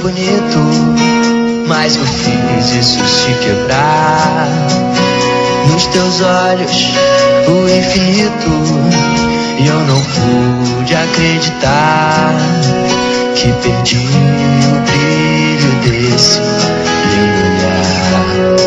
bonito, mas eu fiz isso se quebrar. Nos teus olhos, o infinito, e eu não pude acreditar que perdi o brilho desse olhar.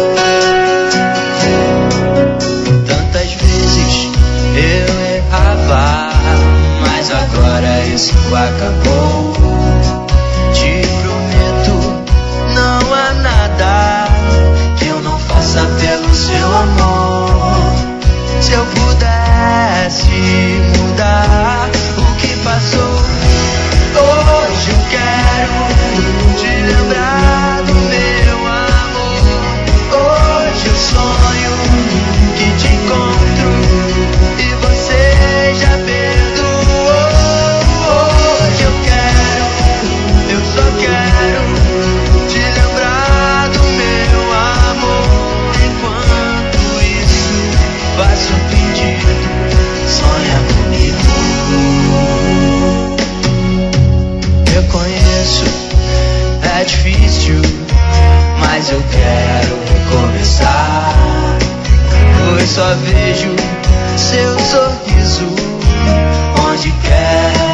Tantas vezes eu errava, mas agora isso acabou. Te prometo, não há nada que eu não faça pelo seu amor. Se eu pudesse mudar o que passou, hoje eu quero te lembrar do meu amor. Hoje eu sonho que te encontro e você já perdoou. Hoje eu só quero te lembrar do meu amor. Enquanto isso, faço um pedido, sonha comigo. Reconheço, é difícil, mas eu quero recomeçar. Pois só vejo seu sorriso onde quer